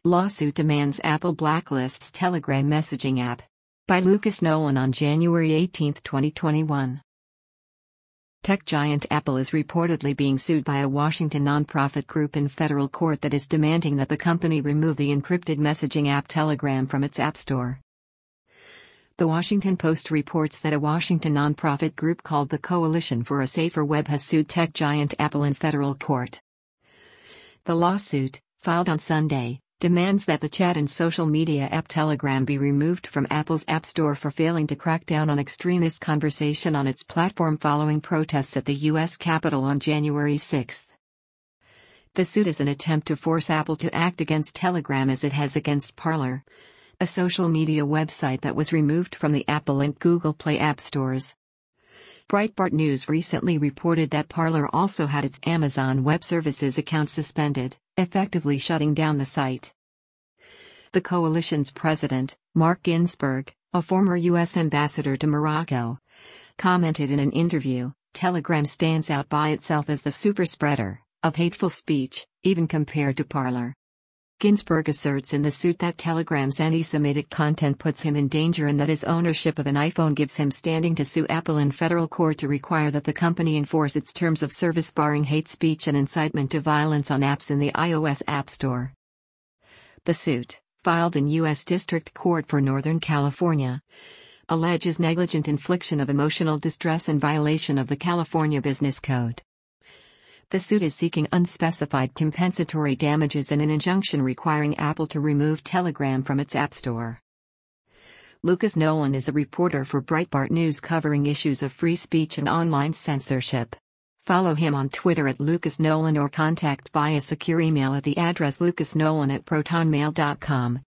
Lawsuit demands Apple blacklists Telegram messaging app. By Lucas Nolan on January 18, 2021. Tech giant Apple is reportedly being sued by a Washington nonprofit group in federal court that is demanding that the company remove the encrypted messaging app Telegram from its App Store. The Washington Post reports that a Washington nonprofit group called the Coalition for a Safer Web has sued tech giant Apple in federal court. The lawsuit, filed on Sunday, demands that the chat and social media app Telegram be removed from Apple's App Store for failing to crack down on extremist conversation on its platform following protests at the U.S. Capitol on January 6. The suit is an attempt to force Apple to act against Telegram as it has against Parler, a social media website that was removed from the Apple and Google Play app stores. Breitbart News recently reported that Parler also had its Amazon Web Services account suspended, effectively shutting down the site. The coalition's president, Mark Ginsburg, a former U.S. ambassador to Morocco, commented in an interview, "Telegram stands out by itself as the superspreader of hateful speech, even compared to Parler." Ginsburg asserts in the suit that Telegram's anti-Semitic content puts him in danger and that his ownership of an iPhone gives him standing to sue Apple in federal court to require that the company enforce its terms of service barring hate speech and incitement to violence on apps in the iOS App Store. The suit, filed in U.S. District Court for Northern California, alleges negligent infliction of emotional distress and violation of the California Business Code. The suit is seeking unspecified compensatory damages and an injunction requiring Apple to remove Telegram from its App Store. Lucas Nolan is a reporter for Breitbart News covering issues of free speech and online censorship. Follow him on Twitter at Lucas Nolan or contact via secure email at the address lucasnolan@protonmail.com.